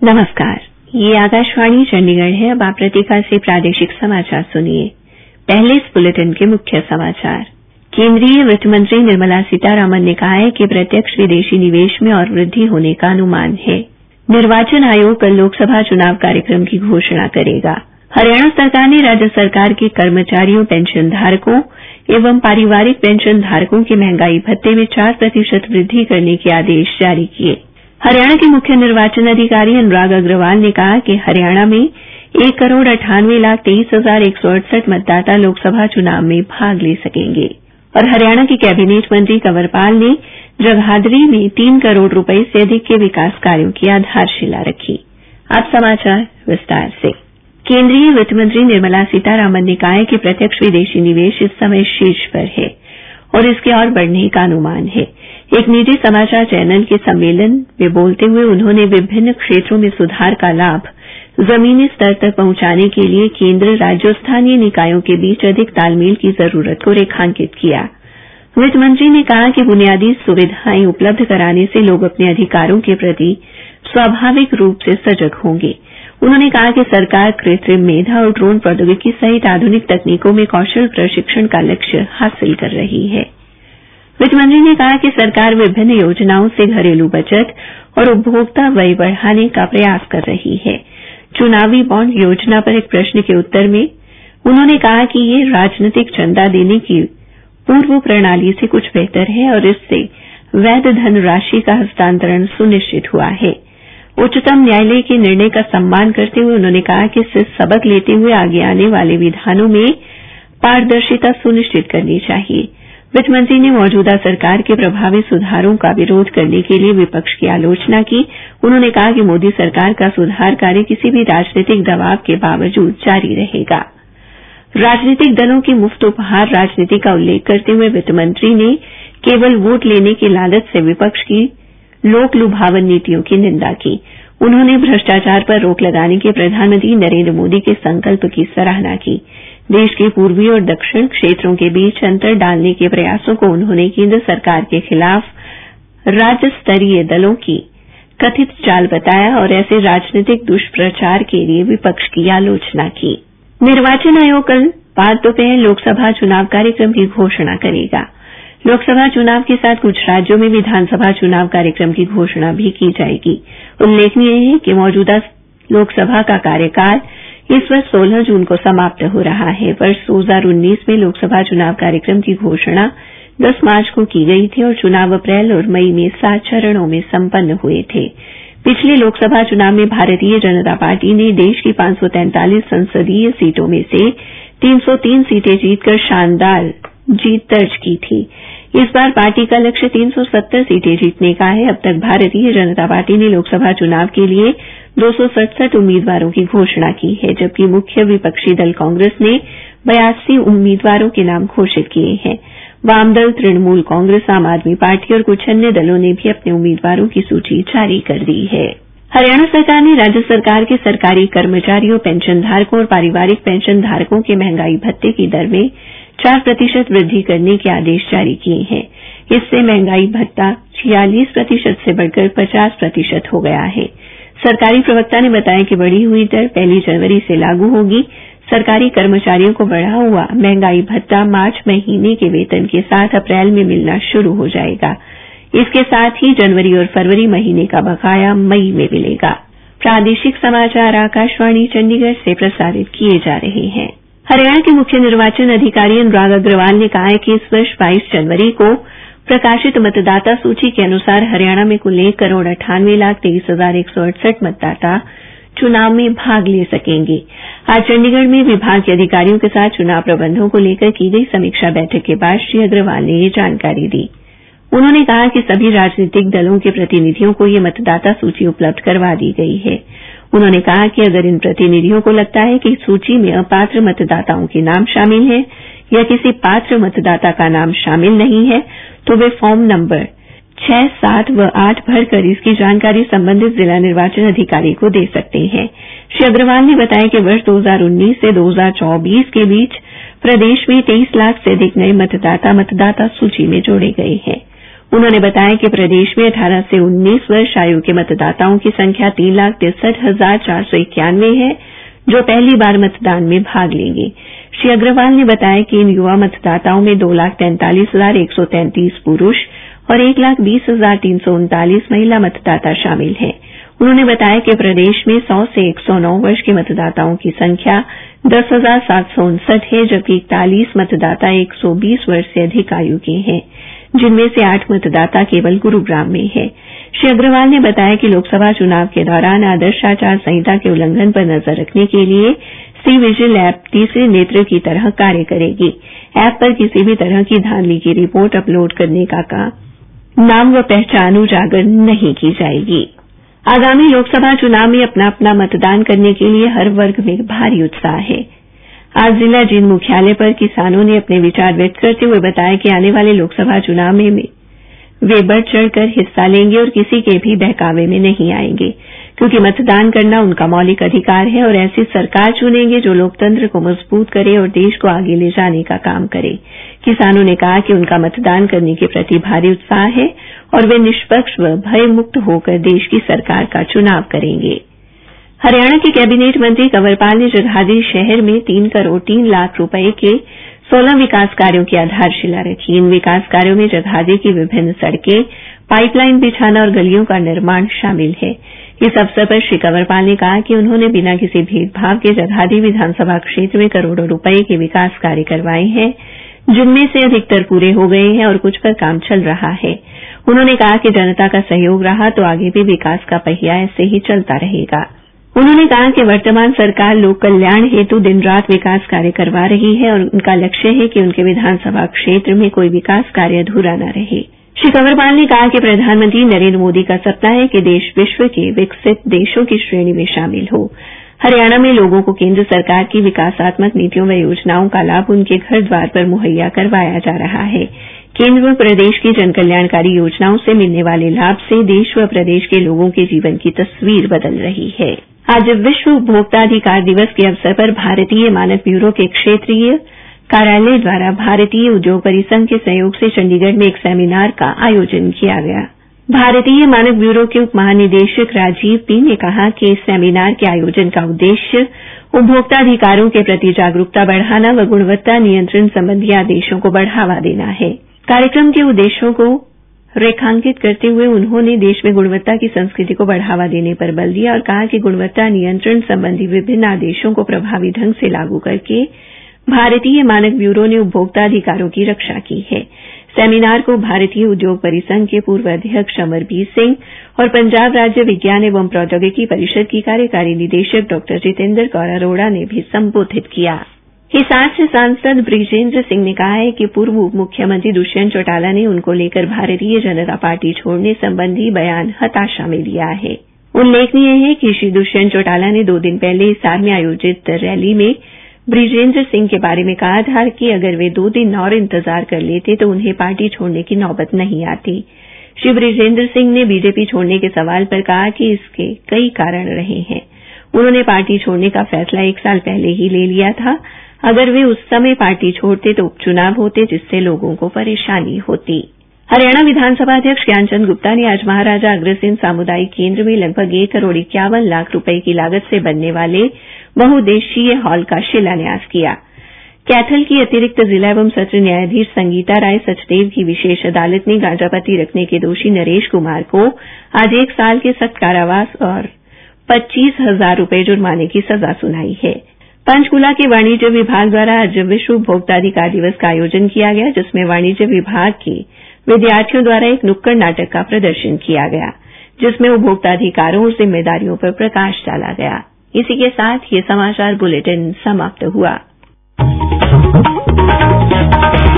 नमस्कार, ये आकाशवाणी चंडीगढ़ है। अब आप प्रतीका से प्रादेशिक समाचार सुनिए। पहले इस बुलेटिन के मुख्य समाचार। केंद्रीय वित्त मंत्री निर्मला सीतारामन ने कहा है कि प्रत्यक्ष विदेशी निवेश में और वृद्धि होने का अनुमान है। निर्वाचन आयोग कल लोकसभा चुनाव कार्यक्रम की घोषणा करेगा। हरियाणा सरकार ने राज्य सरकार के कर्मचारियों, पेंशन धारकों एवं पारिवारिक पेंशन धारकों के महंगाई भत्ते में 4% वृद्धि करने के आदेश जारी किए। हरियाणा के मुख्य निर्वाचन अधिकारी अनुराग अग्रवाल ने कहा कि हरियाणा में 1,98,23,168 मतदाता लोकसभा चुनाव में भाग ले सकेंगे और हरियाणा के कैबिनेट मंत्री कंवरपाल ने जगाधरी में 3 करोड़ रुपए से अधिक के विकास कार्यों की आधारशिला रखी। अब समाचार विस्तार से। केंद्रीय वित्त मंत्री निर्मला सीतारामन ने कहा है कि प्रत्यक्ष विदेशी निवेश इस समय शीर्ष पर है और इसके और बढ़ने का अनुमान है। एक निजी समाचार चैनल के सम्मेलन में बोलते हुए उन्होंने विभिन्न क्षेत्रों में सुधार का लाभ जमीनी स्तर तक पहुंचाने के लिए केंद्र, राज्य और स्थानीय निकायों के बीच अधिक तालमेल की जरूरत को रेखांकित किया। वित्त मंत्री ने कहा कि बुनियादी सुविधाएं उपलब्ध कराने से लोग अपने अधिकारों के प्रति स्वाभाविक रूप से सजग होंगे। उन्होंने कहा कि सरकार कृत्रिम मेधा और ड्रोन प्रौद्योगिकी सहित आधुनिक तकनीकों में कौशल प्रशिक्षण का लक्ष्य हासिल कर रही है। वित्त मंत्री ने कहा कि सरकार विभिन्न योजनाओं से घरेलू बचत और उपभोक्ता व्यय बढ़ाने का प्रयास कर रही है। चुनावी बॉन्ड योजना पर एक प्रश्न के उत्तर में उन्होंने कहा कि ये राजनीतिक चंदा देने की पूर्व प्रणाली से कुछ बेहतर है और इससे वैध धनराशि का हस्तांतरण सुनिश्चित हुआ है। उच्चतम न्यायालय के निर्णय का सम्मान करते हुए उन्होंने कहा कि इससे सबक लेते हुए आगे आने वाले विधानों में पारदर्शिता सुनिश्चित करनी चाहिए। वित्त मंत्री ने मौजूदा सरकार के प्रभावी सुधारों का विरोध करने के लिए विपक्ष की आलोचना की। उन्होंने कहा कि मोदी सरकार का सुधार कार्य किसी भी राजनीतिक दबाव के बावजूद जारी रहेगा। राजनीतिक दलों की मुफ्त उपहार राजनीति का उल्लेख करते हुए वित्त मंत्री ने केवल वोट लेने की लालच से विपक्ष की लोक लुभावन नीतियों की निंदा की। उन्होंने भ्रष्टाचार पर रोक लगाने के प्रधानमंत्री नरेंद्र मोदी के संकल्प की सराहना की। देश के पूर्वी और दक्षिण क्षेत्रों के बीच अंतर डालने के प्रयासों को उन्होंने केंद्र सरकार के खिलाफ राज्य स्तरीय दलों की कथित चाल बताया और ऐसे राजनीतिक दुष्प्रचार के लिए विपक्ष की आलोचना की। निर्वाचन आयोग कल बाद दोपहर लोकसभा चुनाव कार्यक्रम की घोषणा करेगा। लोकसभा चुनाव के साथ कुछ राज्यों में विधानसभा चुनाव कार्यक्रम की घोषणा भी की जाएगी। उल्लेखनीय है कि मौजूदा लोकसभा का कार्यकाल इस वर्ष 16 जून को समाप्त हो रहा है। वर्ष 2019 में लोकसभा चुनाव कार्यक्रम की घोषणा 10 मार्च को की गई थी और चुनाव अप्रैल और मई में 7 चरणों में संपन्न हुए थे। पिछले लोकसभा चुनाव में भारतीय जनता पार्टी ने देश की 543 संसदीय सीटों में से 303 सीटें जीतकर शानदार जीत दर्ज की थी। इस बार पार्टी का लक्ष्य 370 सीटें जीतने का है। अब तक भारतीय जनता पार्टी ने लोकसभा चुनाव के लिए 267 उम्मीदवारों की घोषणा की है, जबकि मुख्य विपक्षी दल कांग्रेस ने 82 उम्मीदवारों के नाम घोषित किए हैं। वामदल, तृणमूल कांग्रेस, आम आदमी पार्टी और कुछ अन्य दलों ने भी अपने उम्मीदवारों की सूची जारी कर दी है। हरियाणा सरकार ने राज्य सरकार के सरकारी कर्मचारियों, पेंशन धारकों और पारिवारिक पेंशन धारकों के महंगाई भत्ते की दर में 4% वृद्धि करने के आदेश जारी किए हैं। इससे महंगाई भत्ता 46% से बढ़कर 50% हो गया है। सरकारी प्रवक्ता ने बताया कि बढ़ी हुई दर 1 जनवरी से लागू होगी। सरकारी कर्मचारियों को बढ़ा हुआ महंगाई भत्ता मार्च महीने के वेतन के साथ अप्रैल में मिलना शुरू हो जाएगा। इसके साथ ही जनवरी और फरवरी महीने का बकाया मई में मिलेगा। प्रादेशिक समाचार आकाशवाणी चंडीगढ़ से प्रसारित किए जा रहे हैं। हरियाणा के मुख्य निर्वाचन अधिकारी अनुराग अग्रवाल ने कहा है कि इस वर्ष 22 जनवरी को प्रकाशित मतदाता सूची के अनुसार हरियाणा में कुल 1,98,23,168 मतदाता चुनाव में भाग ले सकेंगे। आज चंडीगढ़ में विभाग के अधिकारियों के साथ चुनाव प्रबंधों को लेकर की गई समीक्षा बैठक के बाद श्री अग्रवाल ने ये जानकारी दी। उन्होंने कहा कि सभी राजनीतिक दलों के प्रतिनिधियों को ये मतदाता सूची उपलब्ध करवा दी गई है। उन्होंने कहा कि अगर इन प्रतिनिधियों को लगता है कि सूची में अपात्र मतदाताओं के नाम शामिल हैं या किसी पात्र मतदाता का नाम शामिल नहीं है तो वे फॉर्म नंबर 6, 7 व 8 भरकर इसकी जानकारी संबंधित जिला निर्वाचन अधिकारी को दे सकते हैं। श्री अग्रवाल ने बताया कि वर्ष 2019 से 2024 के बीच प्रदेश में 23 लाख से अधिक नए मतदाता सूची में जोड़े गए हैं। उन्होंने बताया कि प्रदेश में 18 से 19 वर्ष आयु के मतदाताओं की संख्या 3,63,491 है, जो पहली बार मतदान में भाग लेंगे। श्री अग्रवाल ने बताया कि इन युवा मतदाताओं में 2,43,133 पुरुष और 1,20,339 महिला मतदाता शामिल हैं। उन्होंने बताया कि प्रदेश में 100 से 109 वर्ष के मतदाताओं की संख्या 10,759 है, जबकि 41 मतदाता 120 वर्ष से अधिक आयु के हैं, जिनमें से 8 मतदाता केवल गुरुग्राम में है। श्री अग्रवाल ने बताया कि लोकसभा चुनाव के दौरान आदर्श आचार संहिता के उल्लंघन पर नजर रखने के लिए सी विजिल ऐप तीसरे नेत्र की तरह कार्य करेगी। ऐप पर किसी भी तरह की धांधली की रिपोर्ट अपलोड करने का नाम व पहचान उजागर नहीं की जाएगी। आगामी लोकसभा चुनाव में अपना अपना मतदान करने के लिए हर वर्ग में भारी उत्साह है। आज जिला जींद मुख्यालय पर किसानों ने अपने विचार व्यक्त करते हुए बताया कि आने वाले लोकसभा चुनाव में वे बढ़ चढ़कर हिस्सा लेंगे और किसी के भी बहकावे में नहीं आएंगे, क्योंकि मतदान करना उनका मौलिक अधिकार है और ऐसी सरकार चुनेंगे जो लोकतंत्र को मजबूत करे और देश को आगे ले जाने का काम करे। किसानों ने कहा कि उनका मतदान करने के प्रति भारी उत्साह है और वे निष्पक्ष व भयमुक्त होकर देश की सरकार का चुनाव करेंगे। हरियाणा के कैबिनेट मंत्री कंवरपाल ने जगाधरी शहर में 3 करोड़ 3 लाख रुपए के 16 विकास कार्यों की आधारशिला रखी। इन विकास कार्यों में जगाधरी की विभिन्न सड़कें, पाइपलाइन बिछाना और गलियों का निर्माण शामिल है। इस अवसर पर श्री कंवरपाल ने कहा कि उन्होंने बिना किसी भेदभाव के जगाधरी विधानसभा क्षेत्र में करोड़ों रुपए के विकास कार्य करवाए हैं, जिनमें से अधिकतर पूरे हो गए हैं और कुछ पर काम चल रहा है। उन्होंने कहा कि जनता का सहयोग रहा तो आगे भी विकास का पहिया ऐसे ही चलता रहेगा। उन्होंने कहा कि वर्तमान सरकार लोक कल्याण हेतु दिन रात विकास कार्य करवा रही है और उनका लक्ष्य है कि उनके विधानसभा क्षेत्र में कोई विकास कार्य अधूरा न रहे। श्री कंवरपाल ने कहा कि प्रधानमंत्री नरेंद्र मोदी का सपना है कि देश विश्व के विकसित देशों की श्रेणी में शामिल हो। हरियाणा में लोगों को केंद्र सरकार की विकासात्मक नीतियों व योजनाओं का लाभ उनके घर द्वार पर मुहैया करवाया जा रहा है। केंद्र व प्रदेश की जनकल्याणकारी योजनाओं से मिलने वाले लाभ से देश व प्रदेश के लोगों के जीवन की तस्वीर बदल रही है। आज विश्व उपभोक्ता अधिकार दिवस के अवसर पर भारतीय मानक ब्यूरो के क्षेत्रीय कार्यालय द्वारा भारतीय उद्योग परिसंघ के सहयोग से चंडीगढ़ में एक सेमिनार का आयोजन किया गया। भारतीय मानक ब्यूरो के उप महानिदेशक राजीव पी ने कहा कि इस सेमिनार के आयोजन का उद्देश्य उपभोक्ता अधिकारों के प्रति जागरूकता बढ़ाना व गुणवत्ता नियंत्रण संबंधी आदेशों को बढ़ावा देना है। कार्यक्रम के उद्देश्यों को रेखांकित करते हुए उन्होंने देश में गुणवत्ता की संस्कृति को बढ़ावा देने पर बल दिया और कहा कि गुणवत्ता नियंत्रण संबंधी विभिन्न आदेशों को प्रभावी ढंग से लागू करके भारतीय मानक ब्यूरो ने उपभोक्ता अधिकारों की रक्षा की है। सेमिनार को भारतीय उद्योग परिसंघ के पूर्व अध्यक्ष अमरबीर सिंह और पंजाब राज्य विज्ञान एवं प्रौद्योगिकी परिषद की कार्यकारी निदेशक डॉ जितेंद्र कौर अरोड़ा ने भी संबोधित किया। हिसार से सांसद बृजेंद्र सिंह ने कहा है कि पूर्व उप मुख्यमंत्री दुष्यंत चौटाला ने उनको लेकर भारतीय जनता पार्टी छोड़ने संबंधी बयान हताशा में दिया है। उल्लेखनीय है कि श्री दुष्यंत चौटाला ने 2 दिन पहले हिसार में आयोजित रैली में बृजेंद्र सिंह के बारे में कहा था कि अगर वे 2 दिन और इंतजार कर लेते तो उन्हें पार्टी छोड़ने की नौबत नहीं आती। श्री बृजेंद्र सिंह ने बीजेपी छोड़ने के सवाल पर कहा कि इसके कई कारण रहे हैं। उन्होंने पार्टी छोड़ने का फैसला 1 साल पहले ही ले लिया था। अगर वे उस समय पार्टी छोड़ते तो उपचुनाव होते, जिससे लोगों को परेशानी होती। हरियाणा विधानसभा अध्यक्ष ज्ञानचंद गुप्ता ने आज महाराजा अग्रसेन सामुदायिक केंद्र में लगभग 1 करोड़ 51 लाख रुपए की लागत से बनने वाले बहुउद्देशीय हॉल का शिलान्यास किया। कैथल की अतिरिक्त जिला एवं सत्र न्यायाधीश संगीता राय सचदेव की विशेष अदालत ने गांजापत्ती रखने के दोषी नरेश कुमार को आज 1 साल के सख्त कारावास और 25,000 रुपए जुर्माने की सजा सुनाई है। पंचकूला के वाणिज्य विभाग द्वारा आज विश्व उपभोक्ता अधिकार दिवस का आयोजन किया गया, जिसमें वाणिज्य विभाग के विद्यार्थियों द्वारा एक नुक्कड़ नाटक का प्रदर्शन किया गया, जिसमें उपभोक्ता अधिकारों और जिम्मेदारियों पर प्रकाश डाला गया। इसी के साथ ये समाचार बुलेटिन समाप्त हुआ।